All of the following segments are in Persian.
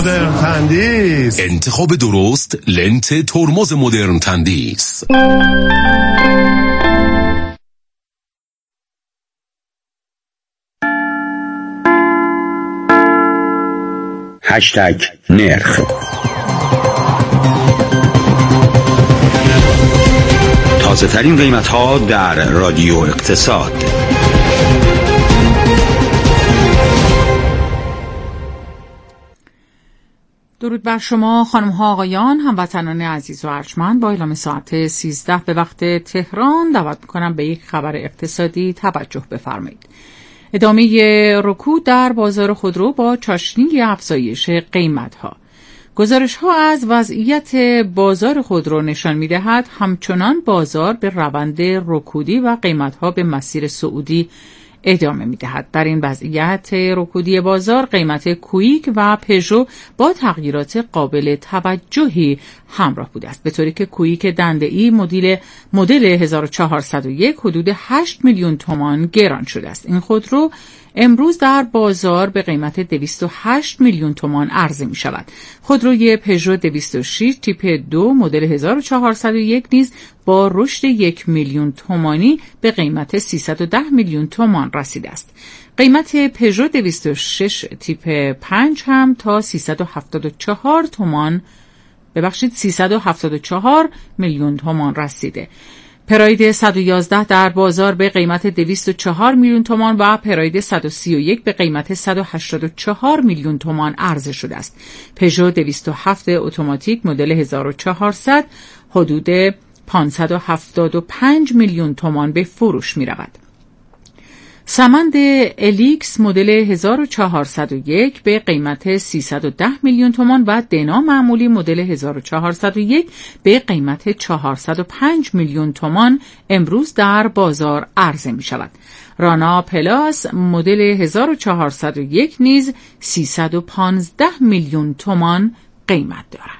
مدرن تندیس. انتخاب درست لنت ترمز مدرن تندیس. هشتگ نرخ. تازه ترین قیمت ها در رادیو اقتصاد. درود بر شما خانم ها آقایان، هموطنان عزیز و ارجمند. با اعلام ساعت 13 به وقت تهران دعوت می‌کنم به یک خبر اقتصادی توجه بفرمایید. ادامه رکود در بازار خودرو با چاشنی افزایش قیمت‌ها. گزارش‌ها از وضعیت بازار خودرو نشان می‌دهد همچنان بازار به روند رکودی و قیمت‌ها به مسیر صعودی ادامه می‌دهد. در این وضعیت رکودی بازار قیمت کویک و پژو با تغییرات قابل توجهی همراه بوده است، به طوری که کویک دنده‌ای مدل 1401 حدود 8 میلیون تومان گران شده است. این خودرو امروز در بازار به قیمت 208 میلیون تومان عرضه می شود. خودروی پژو 206 تیپ 2 مدل 1401 نیز با رشد 1 میلیون تومانی به قیمت 310 میلیون تومان رسیده است. قیمت پژو 206 تیپ 5 هم تا 374 میلیون تومان رسیده. پراید 111 در بازار به قیمت 204 میلیون تومان و پراید 131 به قیمت 184 میلیون تومان عرضه شده است. پژو 207 اتوماتیک مدل 1400 حدود 575 میلیون تومان به فروش می رود. سمند الیکس مدل 1401 به قیمت 310 میلیون تومان و دنا معمولی مدل 1401 به قیمت 405 میلیون تومان امروز در بازار عرضه می شود. رانا پلاس مدل 1401 نیز 315 میلیون تومان قیمت دارد.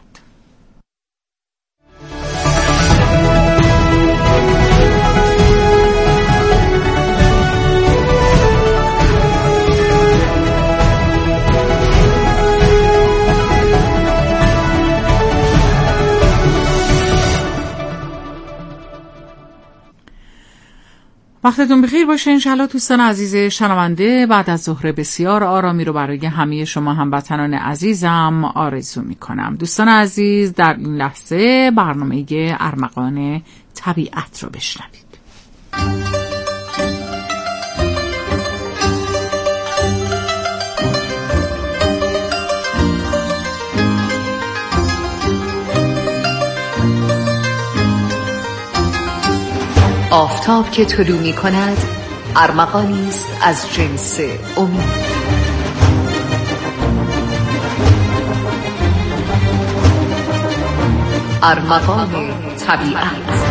وقتتون بخیر باشه انشالله دوستان عزیز شنونده. بعد از ظهر بسیار آرامی رو برای همه شما هموطنان عزیزم آرزو می کنم. دوستان عزیز، در این لحظه برنامه ارمغان طبیعت رو بشنوید. آفتاب که طلوع می کند ارمغانی است از جنس امید. ارمغان طبیعت.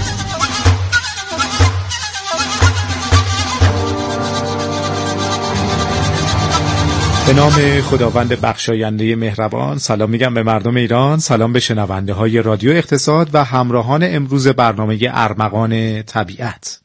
به نام خداوند بخشاینده مهربان. سلام میگم به مردم ایران، سلام به شنونده های رادیو اقتصاد و همراهان امروز برنامه ارمغان طبیعت.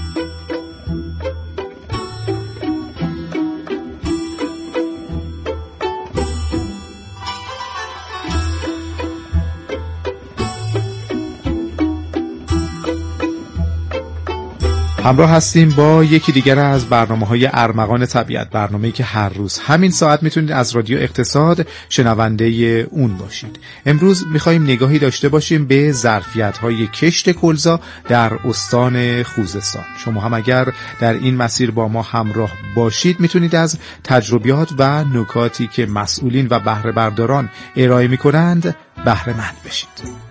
همراه هستیم با یکی دیگر از برنامه‌های ارمغان طبیعت، برنامه‌ای که هر روز همین ساعت میتونید از رادیو اقتصاد شنونده اون باشید. امروز می‌خوایم نگاهی داشته باشیم به ظرفیت‌های کشت کلزا در استان خوزستان. شما هم اگر در این مسیر با ما همراه باشید میتونید از تجربیات و نکاتی که مسئولین و بهره برداران ارائه می‌کنند بهره مند بشید.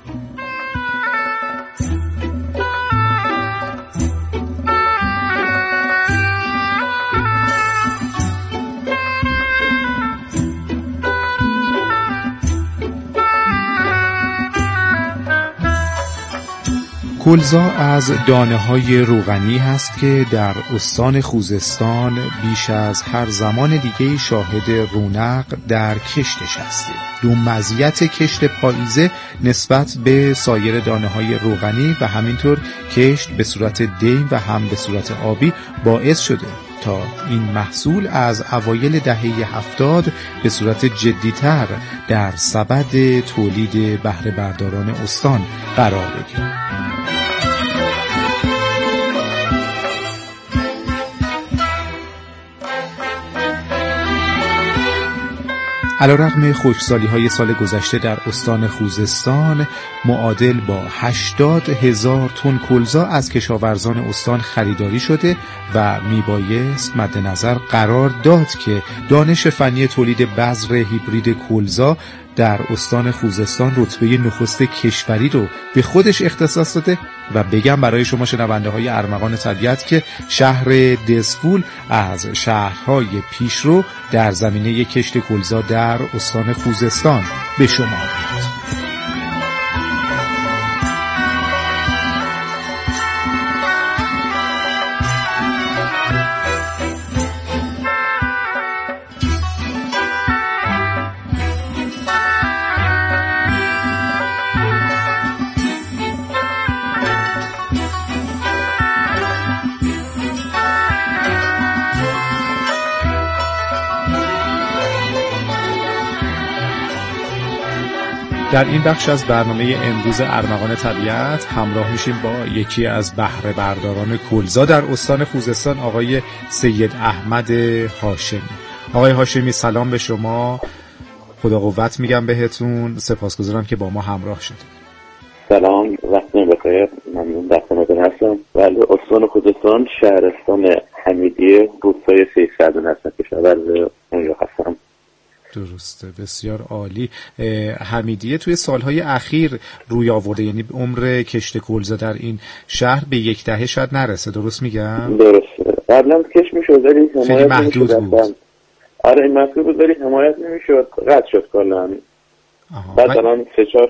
کلزا از دانه‌های روغنی هست که در استان خوزستان بیش از هر زمان دیگه شاهد رونق در کشتش هستیم. دو مزیت کشت پاییزه نسبت به سایر دانه‌های روغنی و همینطور کشت به صورت دیم و هم به صورت آبی باعث شده تا این محصول از اوایل دهه 70 به صورت جدی‌تر در سبد تولید بهره برداران استان قرار بگیرد. علیرغم خشکسالی‌های سال گذشته در استان خوزستان معادل با 80,000 تن کلزا از کشاورزان استان خریداری شده و میبایست مد نظر قرار داد که دانش فنی تولید بذر هیبرید کلزا در استان خوزستان رتبه نخست کشوری رو به خودش اختصاص داده و بگم برای شما شنونده های ارمغان طبیعت که شهر دسفول از شهرهای پیشرو در زمینه کشت کلزا در استان خوزستان به شما میاد. در این بخش از برنامه امروز ارمغان طبیعت همراه میشیم با یکی از بهره برداران کلزا در استان خوزستان، آقای سید احمد هاشمی. آقای هاشمی سلام به شما، خدا قوت میگم بهتون، سپاسگزارم که با ما همراه شد. سلام، وقتتون بخیر، ممنون در خدمتتون هستم. بله، استان خوزستان، شهرستان حمیدیه، روستای سیدسعدون هستم، کشاورز اونجا هستم. درسته، بسیار عالی. حمیدیه توی سالهای اخیر روی آورده، یعنی عمر کشت کلزا در این شهر به 10 دهه شاید نرسه، درست میگم؟ درسته، قبلا کش میشد ولی خیلی محدود بود. آره این محدود بود ولی حمایت نمیشد، قطع شد کلا. بعد الان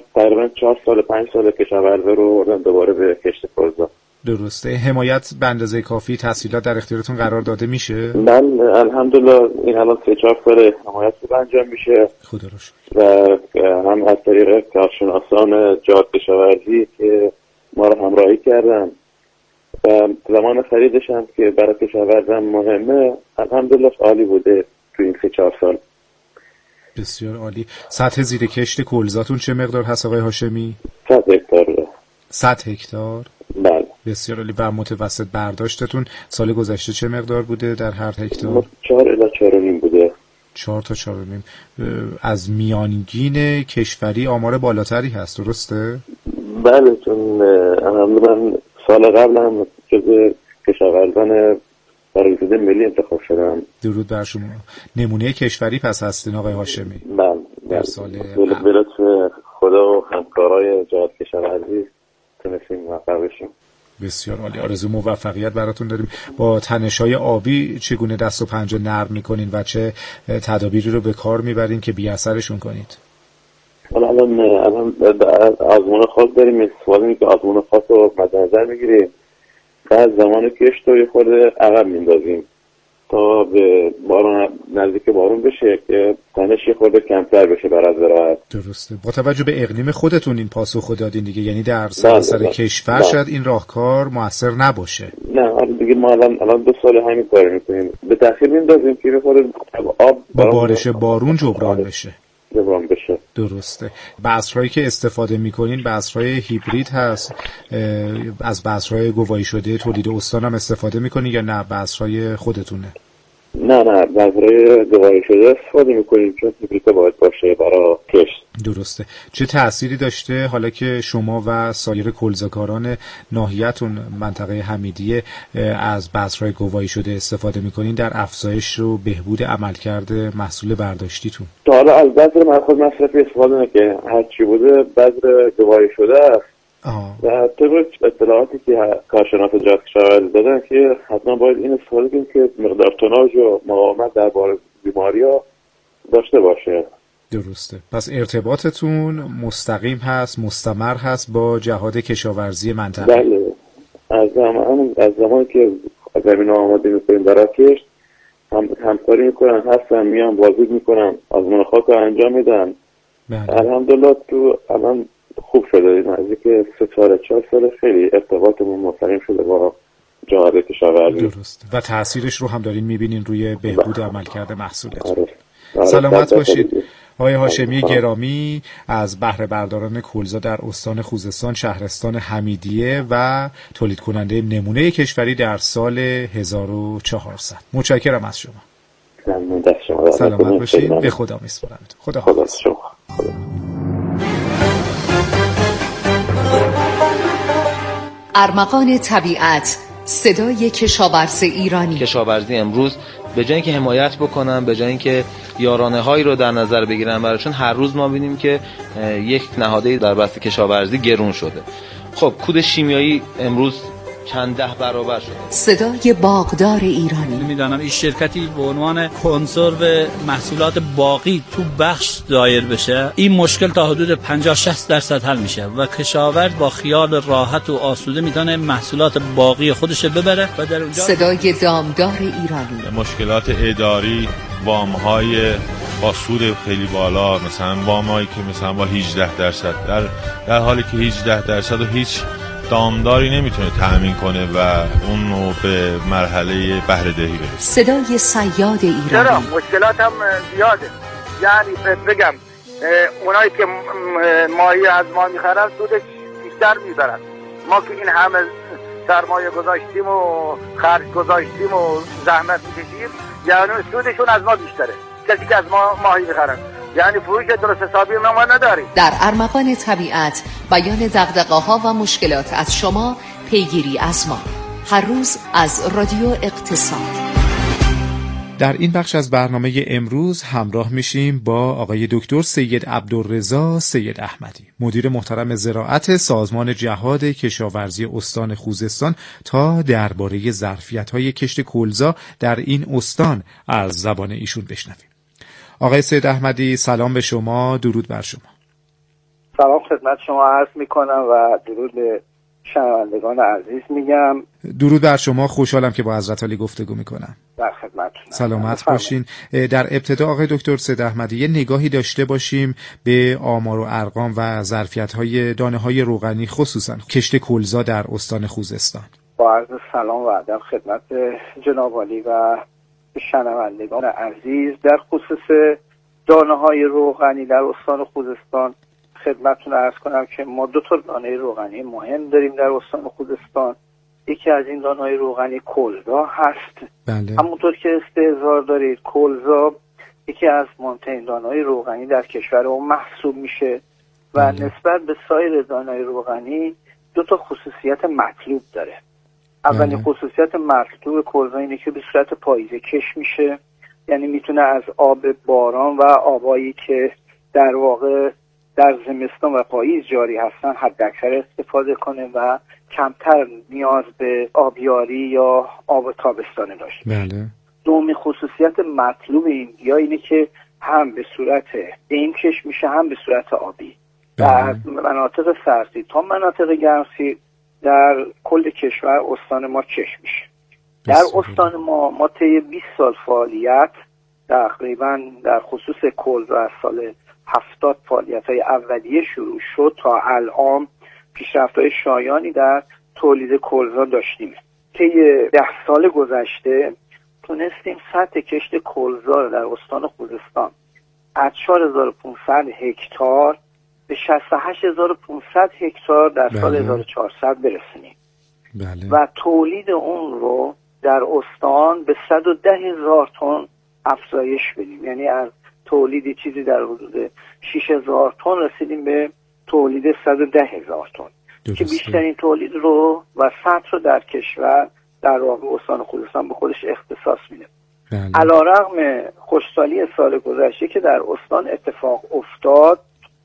4 سال کشاورزا رو آوردن دوباره به کشت کلزا. درسته. حمایت به اندازه کافی تسهیلات در اختیارتون قرار داده میشه؟ من الحمدلله این الان 3-4 سال حمایت رو انجام میشه، خدا رو شکر، و هم از طریق کارشناسان جهاد کشاورزی که ما رو همراهی کردن و زمان خریدش هم که برای کشاورزان مهمه، الحمدلله عالی بوده تو این 3-4 سال. بسیار عالی. سطح زیر کشت کلزاتون چه مقدار هست آقای هاشمی؟ 100 هکتار. 100 هکتار؟ بله. بسیار عالی. و متوسط برداشتتون سال گذشته چه مقدار بوده در هر هکتار؟ 4 الی 4.5 بوده. 4 تا 4.5. از میانگین کشوری آمار بالاتری هست، درسته؟ بله، چون من سال قبل هم جز کشاورزان برگزیده ملی انتخاب شدم. درود بر شما. نمونه کشوری پس هستین آقای هاشمی؟ بله. در سال به لطف خدا و همکارای جهاد کشاورزی تونستیم موفق بشیم. بسیار عالی. آرزو موفقیت براتون داریم. با تنش‌های آبی چگونه دست و پنجه نرم می‌کنین و چه تدابیری رو به کار می‌برین که بی اثرشون کنید؟ الان آزمون خاص داریم، استفاده که آزمون خاص رو مد نظر می‌گیریم. بعد زمان کشت رو یه خورده عقب میندازیم تا به بارون، نزدیک بارون بشه که تنش یه خورده کمتر بشه برای زراعت. درسته. با توجه به اقلیم خودتون این پاسخ دادین دیگه، یعنی در سراسر کشور شاید این راهکار موثر نباشه. نه دیگه ما الان 2 سال همین کار میکنیم، به تأخیر میندازیم که یه خورده آب با بارش بارون جبران بشه. درسته. بذرهایی که استفاده میکنین بذرهای هیبرید هست؟ از بذرهای گواهی شده تولید استان هم استفاده میکنین یا نه بذرهای خودتونه؟ نه بذرهای گواهی شده استفاده میکنیم، چون هیبرید باید باشه برای کشت. درسته. چه تأثیری داشته حالا که شما و سایر کلزاکاران ناحیه‌تون منطقه حمیدیه از بذرهای گواهی شده استفاده میکنین در افزایش و بهبود عملکرد محصول برداشتیتون؟ تا حالا از بذر مأخوذ مصرفی استفاده نکردیم، هر چی بوده بذر گواهی شده است. و طبق اطلاعاتی که کارشناس جهاد کشاورزی دادن که حتما باید این استفاده کنیم که مقدار توناژ و مقاومت درباره بیماری‌ها داشته باشه. درسته. پس ارتباطتون مستقیم هست، مستمر هست با جهاد کشاورزی منطقه؟ بله. از زمانی که زمین آماده میکنیم برای کشت همکاری میکنن، هستن، میان بازدید میکنن، آزمون خاک رو انجام میدن. الحمدلله تو الان خوب شده، نزدیک 3-4 سال خیلی ارتباطمون مستقیم شده با جهاد کشاورزی. درست. و تأثیرش رو هم دارین میبینین روی بهبود عملکرد محصولات. آره. سلامت باشید. آقای هاشمی گرامی از بهره برداران کلزا در استان خوزستان شهرستان حمیدیه و تولید کننده نمونه کشوری در سال 1400. متشکرم از شما. سلامت باشید. به خدا میسپارم. خدا حافظ. ارمغان طبیعت، صدای کشاورز ایرانی. کشاورزی امروز به جای اینکه حمایت بکنن، به جای اینکه یارانه هایی رو در نظر بگیرن براشون، هر روز ما ببینیم که یک نهاده در بحث کشاورزی گرون شده. خب کود شیمیایی امروز چند ده برابر شده. صدای باغدار ایرانی. میدانم این شرکتی به عنوان کنسرو محصولات باغی تو بخش دایر بشه، این مشکل تا حدود 50-60% حل میشه و کشاورز با خیال راحت و آسوده میتونه محصولات باغی خودش ببره و در اونجا. صدای دامدار ایرانی. مشکلات اداری، وام‌های با سود خیلی بالا، مثلا وام‌هایی که مثلا با 18% در حالی که 18% و هیچ دامداری نمیتونه تأمین کنه و اون رو به مرحله بهره دهی برسه. صدای صیاد ایرانی. چرا مشکلات هم زیاده، یعنی بگم اونایی که ماهی از ما میخرن سودش بیشتر میبرن. ما که این همه سرمایه گذاشتیم و خرج گذاشتیم و زحمت میکشیم، یعنی سودشون از ما بیشتره. کسی که از ما ماهی میخرن یعنی فروش درست حسابی ما نداریم. در ارمغان طبیعت بیان دغدغه‌ها و مشکلات از شما، پیگیری از ما. هر روز از رادیو اقتصاد. در این بخش از برنامه امروز همراه میشیم با آقای دکتر سید عبدالرضا سید احمدی، مدیر محترم زراعت سازمان جهاد کشاورزی استان خوزستان، تا درباره ظرفیت‌های کشت کلزا در این استان از زبان ایشون بشنویم. آقای سید احمدی سلام به شما، درود بر شما. سلام خدمت شما عرض میکنم و درود به شنوندگان عزیز میگم. درود بر شما، خوشحالم که با حضرت عالی گفتگو میکنم. در خدمتتونم. سلامت باشین. در ابتدا آقای دکتر سید احمدی یه نگاهی داشته باشیم به آمار و ارقام و ظرفیت‌های دانه‌های روغنی خصوصا کشت کلزا در استان خوزستان. با عرض سلام و ادب خدمت جناب عالی و شنوندگان عزیز. در خصوص دانه‌های روغنی در استان خوزستان خدمتتون عرض کنم که ما دو تا دانه روغنی مهم داریم در استان خوزستان. یکی از این دانه‌های روغنی کلزا هست. بله. همونطور که استحضار دارید کلزا یکی از مهمترین دانه‌های روغنی در کشور ما محسوب میشه و بله. نسبت به سایر دانه‌های روغنی دو تا خصوصیت مطلوب داره. اولین خصوصیت مطلوب کلزا اینه که به صورت پاییزه کش میشه، یعنی میتونه از آب باران و آبایی که در واقع در زمستان و پاییز جاری هستن حداکثر استفاده کنه و کمتر نیاز به آبیاری یا آب تابستانه داشته. بله. دومین خصوصیت مطلوب این گیاه اینه که هم به صورت دیم کش میشه هم به صورت آبی. در مناطق سردسیر تا مناطق گرمسیر در کل کشور استان ما کش میشه. در استان ما طی 20 سال فعالیت تقریبا در خصوص کلزا از سال 70 فعالیت‌های اولیه شروع شد تا الان پیشرفت‌های شایانی در تولید کلزا داشتیم. طی 10 سال گذشته تونستیم سطح کشت کلزا رو در استان خوزستان از 4500 هکتار به 68500 هکتار در سال 1400 برسونیم. بله. و تولید اون رو در استان به 110,000 تن افزایش بدیم، یعنی از تولیدی چیزی در حدود 6000 تن رسیدیم به تولید 110,000 تن که بیشترین تولید رو و سطح رو در کشور در واقع استان خوزستان به خودش اختصاص میده. علیرغم خوشسالی سال گذشته که در استان اتفاق افتاد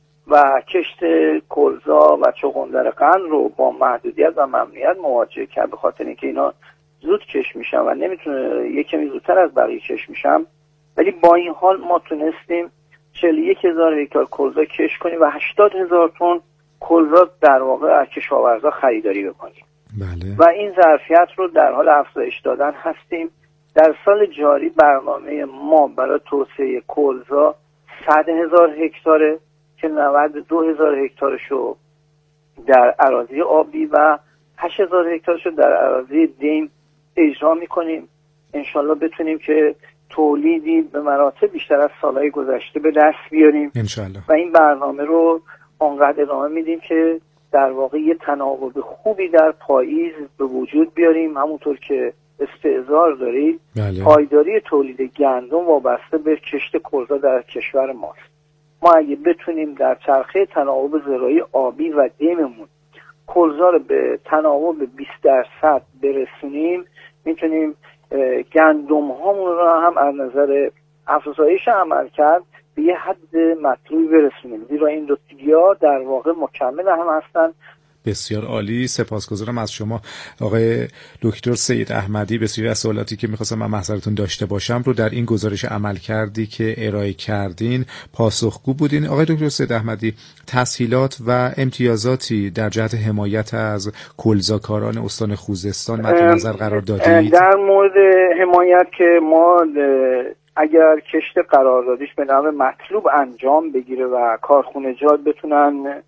و کشت کلزا و چغندر قند رو با محدودیت و ممنوعیت مواجه کرد به خاطر اینکه اینا زود کش میشن و نمیتونه یک کمی زودتر از بقیه کش میشن، ولی با این حال ما تونستیم 41,000 هکتار کلزا کش کنیم و 80,000 تن کلزا در واقع از کشاورزا خریداری بکنیم. بله. و این ظرفیت رو در حال افزایش دادن هستیم. در سال جاری برنامه ما برای توسعه کلزا 100,000 هکتاره که 92,000 هکتارشو در اراضی آبی و 8000 هکتارش رو در اراضی دیم اجرا میکنیم. انشالله بتونیم که تولیدی به مراتب بیشتر از سالهای گذشته به دست بیاریم انشالله. و این برنامه رو آنقدر ادامه میدیم که در واقع یه تناوب خوبی در پاییز به وجود بیاریم. همونطور که استعذار دارید، بله. پایداری تولید گندم وابسته به کشت کلزا در کشور ماست. ما اگه بتونیم در چرخه تناوب زراعی آبی و دیممون کلزا رو به تناوب 20% برسونیم، میتونیم گندم هامون رو هم از نظر افزایش عملکرد به یه حد مطلوبی برسونیم، زیرا این دو گیاه در واقع مکمل هم هستن. بسیار عالی، سپاسگزارم از شما آقای دکتر سید احمدی. بسیاری از سوالاتی که می‌خواستم من محضرتون داشته باشم رو در این گزارش عملکردی که ارائه کردین پاسخگو بودین. آقای دکتر سید احمدی، تسهیلات و امتیازاتی در جهت حمایت از کلزاکاران استان خوزستان مد نظر قرار دادید؟ در مورد حمایت که ما اگر کشت قراردادیش به نحو مطلوب انجام بگیره و کارخونجات بتونن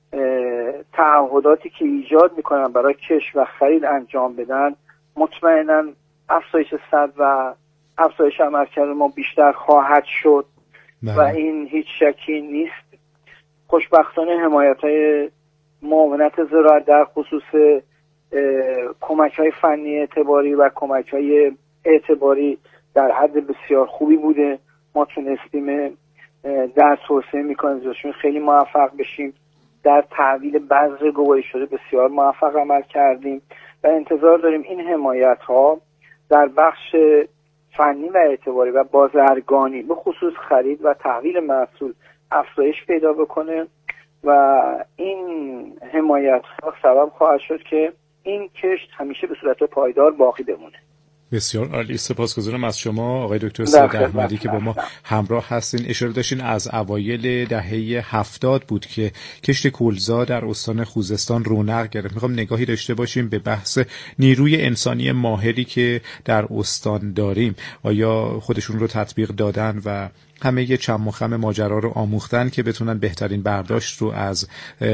تعهداتی که ایجاد میکنن برای کشت و خرید انجام بدن، مطمئنا افزایش سد و افزایش عملکرد ما بیشتر خواهد شد و این هیچ شکی نیست. خوشبختانه حمایت‌های معاونت زراعت در خصوص کمک‌های فنی اعتباری و کمک‌های اعتباری در حد بسیار خوبی بوده. ما تونستیم در توسعه میکانیزاسیون خیلی موفق بشیم. در تحویل بذر گواهی شده بسیار موفق عمل کردیم و انتظار داریم این حمایت ها در بخش فنی و اعتباری و بازرگانی به خصوص خرید و تحویل محصول افزایش پیدا بکنه و این حمایت ها سبب خواهد شد که این کشت همیشه به صورت پایدار باقی بمونه. بسیار عالی، سپاسگزارم از شما آقای دکتر سید احمدی که با ما همراه هستین. اشاره داشتین از اوایل دهه 70 بود که کشت کلزا در استان خوزستان رونق گرفت. میخوام نگاهی داشته باشیم به بحث نیروی انسانی ماهری که در استان داریم. آیا خودشون رو تطبیق دادن و همه یه چم و خم ماجرا رو آموختن که بتونن بهترین برداشت رو از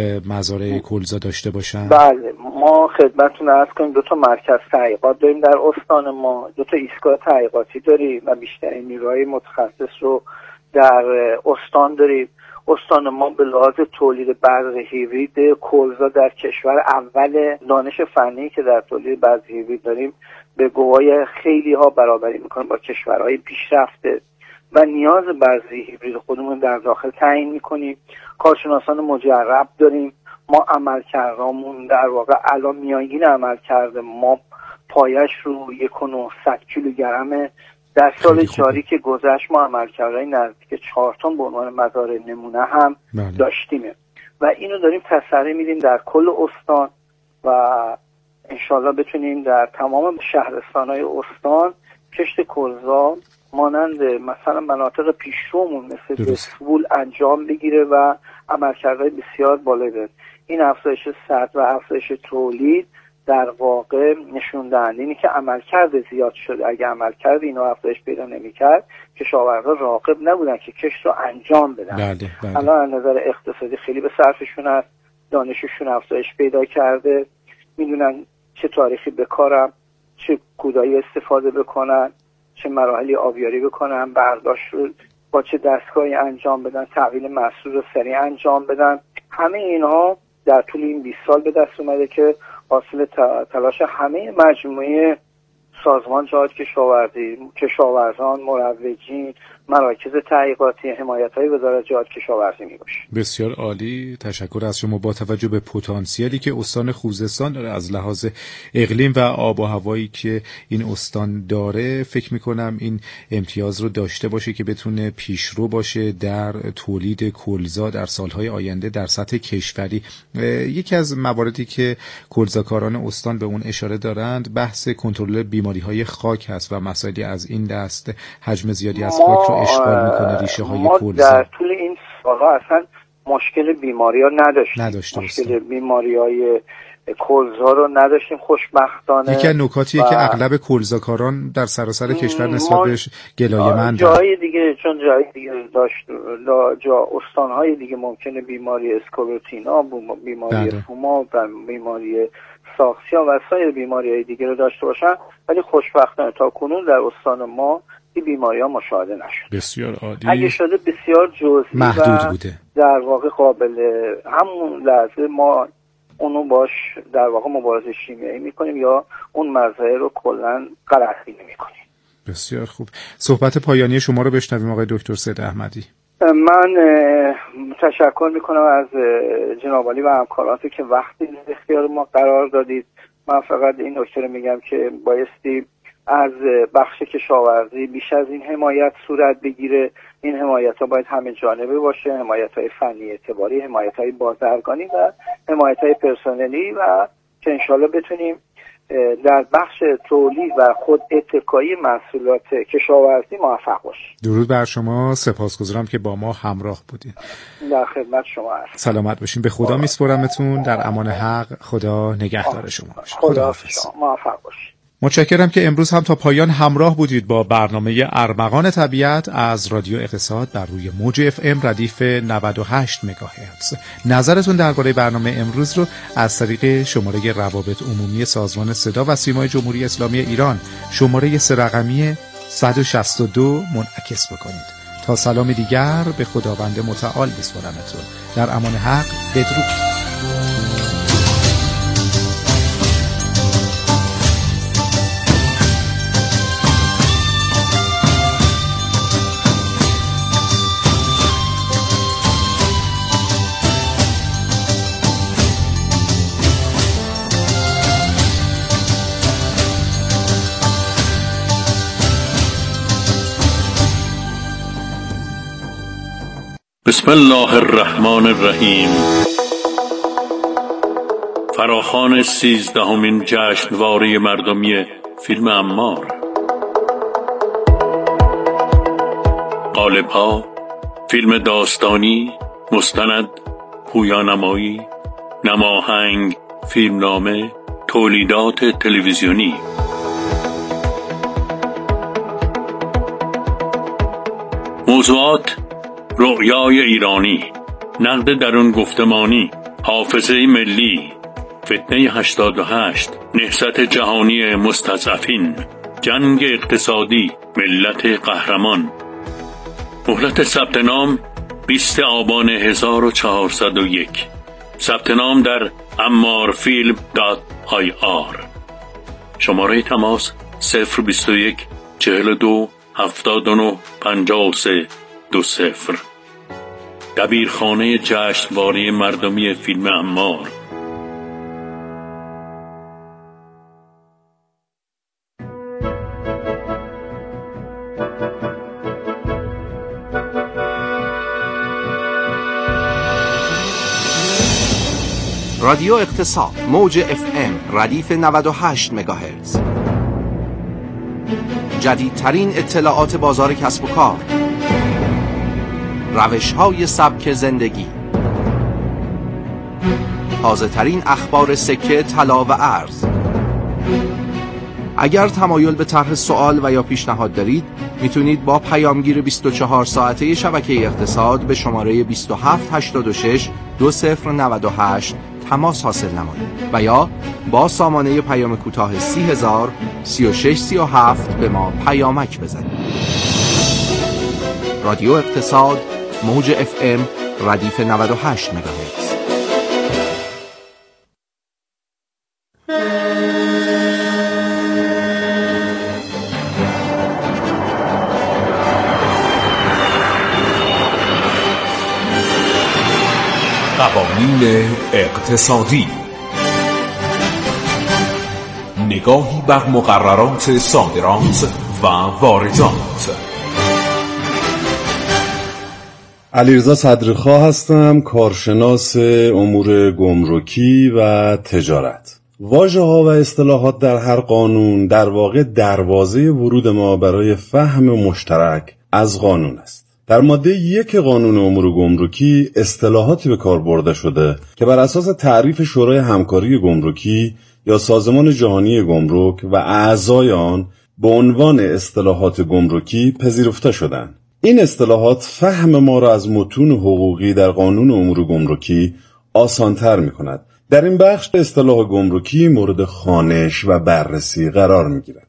مزارع کلزا داشته باشن؟ بله، ما خدمتتون عرض کنیم 2 مرکز تحقیقات داریم در استان ما، 2 ایستگاه تحقیقاتی داریم و بیشترین نیروهای متخصص رو در استان داریم. استان ما به لحاظ تولید بذر هیبرید کلزا در کشور اول دانش فنی که در تولید بذر هیبرید داریم به گواهی خیلی ها برابری میکنه با کشورهای پیشرفته و نیاز بذر هیبرید خودمون در داخل تعیین میکنیم. کارشناسان مجرب داریم. ما عملکردمون در واقع الان میانگین عملکرد ما پایش رو 1.9 کیلوگرمه. در سال جاری که گذشت ما عملکردهای نزدیک 4 تن به عنوان مزارع نمونه هم داشتیم و اینو داریم تسریع میدیم در کل استان و انشالله بتونیم در تمام شهرستانهای استان کشت کلزا مانند مثلا مناطق پیشرومون مثل دسفول انجام بگیره و عملکردهای بسیار بالایی داره. این افزایش سد و افزایش تولید در واقع نشون دهنده اینه که عملکرد زیاد شده. اگه عملکرد اینو افزایش پیدا نمی‌کرد کشاورزا راغب نبودن که کشت رو انجام بدن. بله. الان از نظر اقتصادی خیلی به صرفشون هست، دانششون افزایش پیدا کرده، میدونن چه تاریخی بکارم، چه کودایی استفاده بکنن، چه مراحلی آبیاری بکنن، برداشت رو با چه دستگاهی انجام بدن، تحویل محصول رو سریع انجام بدن. همه اینها در طول این 20 سال به دست اومده که حاصل تلاش همه مجموعه سازمان جهاد کشاورزی، کشاورزان، مروجین، مراکز تحقیقاتی، حمایت‌های وزارت جهاد کشاورزی میباشه. بسیار عالی، تشکر از شما. با توجه به پتانسیلی که استان خوزستان داره از لحاظ اقلیم و آب و هوایی که این استان داره، فکر میکنم این امتیاز رو داشته باشه که بتونه پیشرو باشه در تولید کلزا در سالهای آینده در سطح کشوری. یکی از مواردی که کلزاکاران استان به اون اشاره دارند بحث کنترل بیماری‌های خاک هست و مسائلی از این دست حجم زیادی از خاک رو اشغال میکنه ریشه های کلزا. در طول این سالها اصلا مشکل بیماری ها نداشتیم. مشکل بیماری های کلزا رو نداشتیم خوشبختانه. یکی از نکاتیه که اغلب کلزاکاران در سراسر کشور نسبت بهش گلایه‌مندن. جای دیگه چون جای دیگه داشت استانهای دیگه ممکنه بیماری اسکوروتینا، بیماری فوما و بیماری ساکسیا و سایر بیماری‌های دیگه رو داشته باشن، ولی خوشبختانه تا کنون در استان ما این بیماری‌ها مشاهده نشد. بسیار عالی. اگه شده بسیار جزئی محدود بوده. در واقع قابل همون لحظه ما اونو باش در واقع مبارزه شیمیایی میکنیم یا اون مزرعه رو کلا قرضی نمیکنیم. بسیار خوب. صحبت پایانی شما رو بشنویم آقای دکتر سید احمدی. من تشکر میکنم از جناب عالی و همکاراتی که وقتی در اختیار ما قرار دادید. من فقط این نکته رو میگم که بایستی از بخش کشاورزی بیش از این حمایت صورت بگیره. این حمایت ها باید همه جانبه باشه، حمایت های فنی اعتباری، حمایت های بازرگانی و حمایت های پرسنلی، و که انشالله بتونیم در بخش تولید و خود اتکایی محصولات کشاورزی موفق باشیم. درود بر شما، سپاسگزارم که با ما همراه بودین. در خدمت شما هستم. سلامت باشین. به خدا میسپارمتون. در امان حق. خدا نگهدار شما باشه. خداحافظ. موفق باشید. متشکرم که امروز هم تا پایان همراه بودید با برنامه ارمغان طبیعت از رادیو اقتصاد بر روی موج FM ردیف 98 مگاهرتز. نظرتون درباره برنامه امروز رو از طریق شماره روابط عمومی سازمان صدا و سیمای جمهوری اسلامی ایران شماره 3 رقمی 162 منعکس بکنید. تا سلام دیگر به خداوند متعال بسپارمتون. در امان حق. بدرود. بسم الله الرحمن الرحیم. فراخوان 13مین جشنواره مردمی فیلم عمار. قالب‌ها: فیلم داستانی، مستند، پویانمایی، نماهنگ، فیلمنامه، تولیدات تلویزیونی. موضوعات: رؤیای ایرانی، نقد درون گفتمانی، حافظه ملی، فتنه 88، نهضت جهانی مستضعفین، جنگ اقتصادی، ملت قهرمان. مهلت ثبت نام 20 آبان 1401. ثبت نام در ammarfilm.ir. شماره تماس 021 42 79 53 20. دبیرخانه جشنواره مردمی فیلم عمار. رادیو اقتصاد موج FM ردیف 98 مگاهرتز. جدیدترین اطلاعات بازار کسب و کار، روش‌های سبک زندگی، تازه‌ترین اخبار سکه، طلا و ارز. اگر تمایل به طرح سوال و یا پیشنهاد دارید، میتونید با پیامگیر 24 ساعته شبکه اقتصاد به شماره 2786 2098 تماس حاصل نمایید و یا با سامانه پیام کوتاه 30000 3637 به ما پیامک بزنید. رادیو اقتصاد موج FM ردیف 98 مگاهرتز. قوانین اقتصادی، نگاهی بر مقررات صادرات و واردات. علیرضا صدرخواه هستم، کارشناس امور گمرکی و تجارت. واژه‌ها و اصطلاحات در هر قانون در واقع دروازه ورود ما برای فهم مشترک از قانون است. در ماده 1 قانون امور گمرکی اصطلاحاتی به کار برده شده که بر اساس تعریف شورای همکاری گمرکی یا سازمان جهانی گمرک و اعضای آن به عنوان اصطلاحات گمرکی پذیرفته شدند. این اصطلاحات فهم ما را از متون حقوقی در قانون امور گمرکی آسان‌تر می‌کند. در این بخش اصطلاح گمرکی مورد خوانش و بررسی قرار می‌گیرد.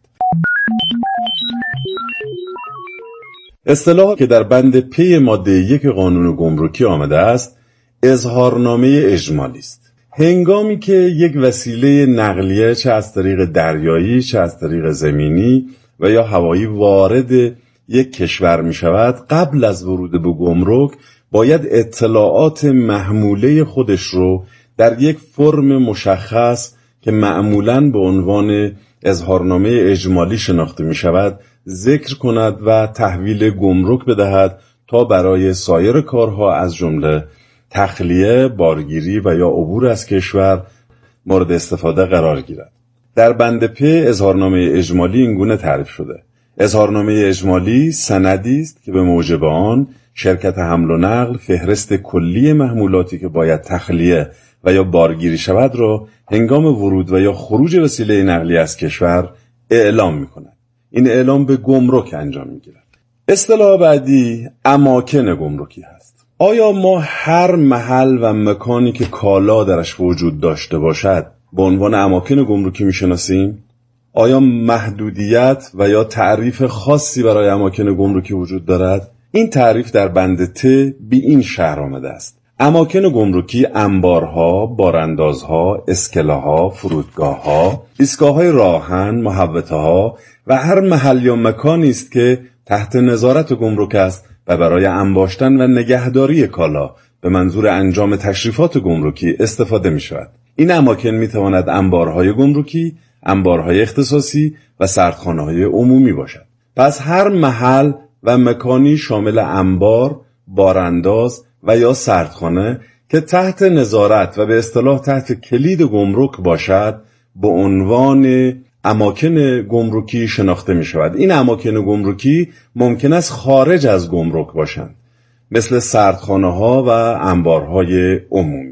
اصطلاح که در بند پی ماده 1 قانون گمرکی آمده است، اظهارنامه اجمالی است. هنگامی که یک وسیله نقلیه چه از طریق دریایی چه از طریق زمینی و یا هوایی وارد یک کشور می شود، قبل از ورود به گمرک باید اطلاعات محموله خودش رو در یک فرم مشخص که معمولاً به عنوان اظهارنامه اجمالی شناخته می شود ذکر کند و تحویل گمرک بدهد تا برای سایر کارها از جمله تخلیه، بارگیری و یا عبور از کشور مورد استفاده قرار گیرد. در بند پ اظهارنامه اجمالی اینگونه تعریف شده: اظهارنامه اجمالی سندی است که به موجب آن شرکت حمل و نقل فهرست کلی محمولاتی که باید تخلیه و یا بارگیری شود را هنگام ورود و یا خروج وسیله نقلی از کشور اعلام می‌کند. این اعلام به گمرک انجام می‌گیرد. اصطلاح بعدی اماکن گمرکی هست. آیا ما هر محل و مکانی که کالا درش وجود داشته باشد به عنوان اماکن گمرکی می‌شناسیم؟ آیا محدودیت و یا تعریف خاصی برای اماکن گمرکی وجود دارد؟ این تعریف در بند ت به این شهر آمده است: اماکن گمرکی انبارها، باراندازها، اسکله‌ها، فرودگاه‌ها، ایستگاه‌های راهن، محوطه‌ها و هر محل یا مکانی است که تحت نظارت گمرک است و برای انباشتن و نگهداری کالا به منظور انجام تشریفات گمرکی استفاده می‌شود. این اماکن می‌تواند انبارهای گمرکی، انبارهای اختصاصی و سردخانه‌های عمومی باشد. پس هر محل و مکانی شامل انبار، بارانداز و یا سردخانه که تحت نظارت و به اصطلاح تحت کلید گمرک باشد به عنوان اماکن گمرکی شناخته می شود. این اماکن گمرکی ممکن است خارج از گمرک باشند، مثل سردخانه ها و انبارهای عمومی.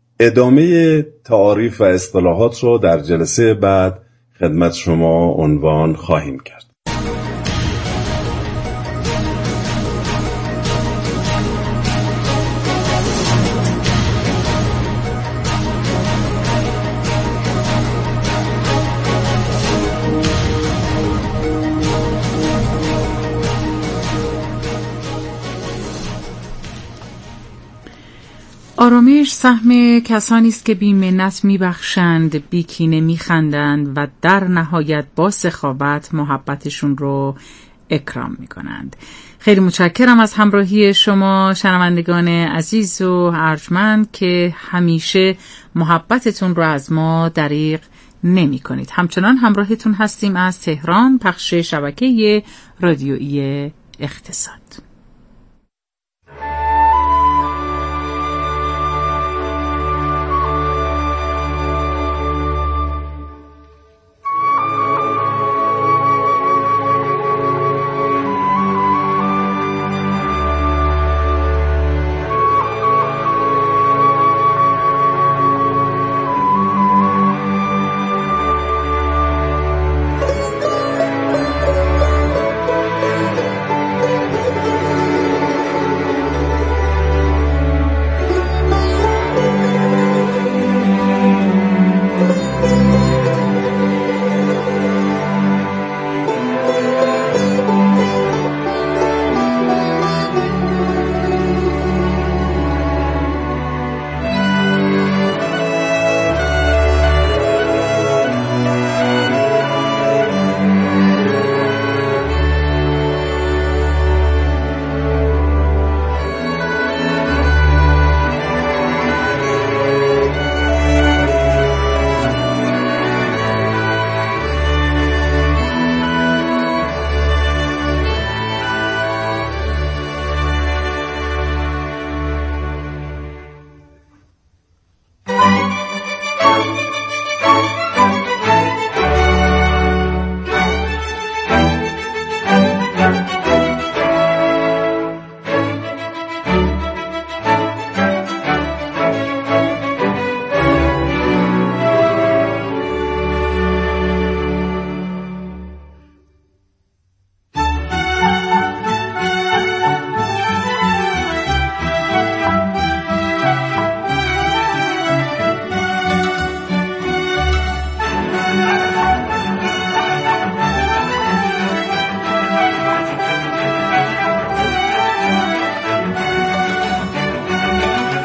ادامه تعاریف و اصطلاحات را در جلسه بعد خدمت شما عنوان خواهیم کرد. آرامش سهم کسانی است که بی منت میبخشند، بی کینه میخندند و در نهایت با سخاوت محبتشون رو اکرام میکنند. خیلی متشکرم از همراهی شما شنوندگان عزیز و ارجمند که همیشه محبتتون رو از ما دریغ نمی کنید. همچنان همراهتون هستیم از تهران، پخش شبکه رادیویی اقتصاد.